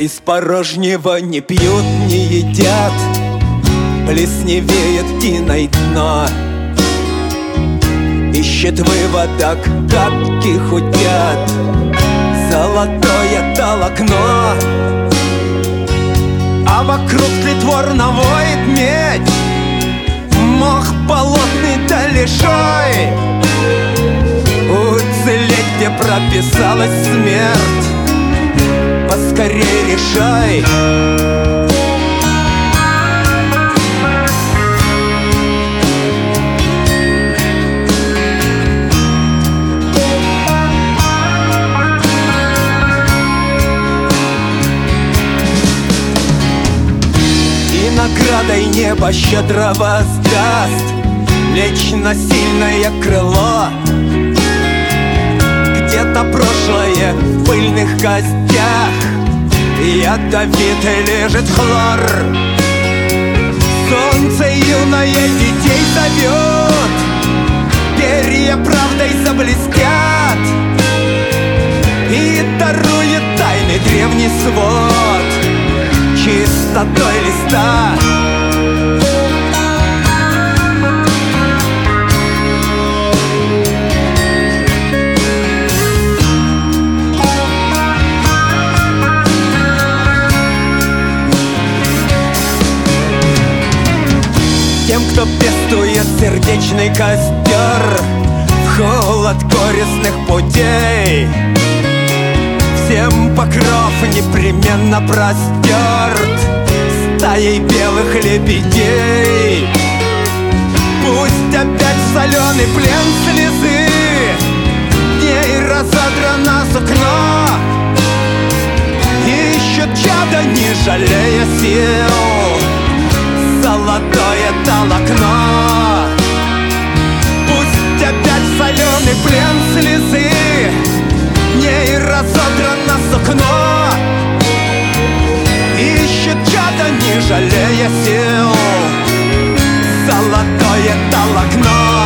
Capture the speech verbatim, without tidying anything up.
Из порожнего не пьют, не едят, плесневеет тиной дно. Ищет выводок, капки худят, золотое толокно. А вокруг притворно воет медь, мох болотный да лишой. Уцелеть, где прописалась смерть, поскорей решай. И наградой небо щедро воздаст лечь на сильное крыло. Где-то прошлое в пыльных костях, ядовитый лежит хлор. Солнце юное детей зовет, перья правдой заблестят, и дарует тайный древний свод чистотой листа. Тем, кто пестует сердечный костер в холод горестных путей, всем покров непременно простерт стаей белых лебедей. Пусть опять в соленый плен слезы дней разодрано сукно, ищут чадо, не жалея сил, золотое толокно. Пусть опять в соленый плен слезы дней разодрано сукно, ищет чадо, не жалея сил, золотое толокно.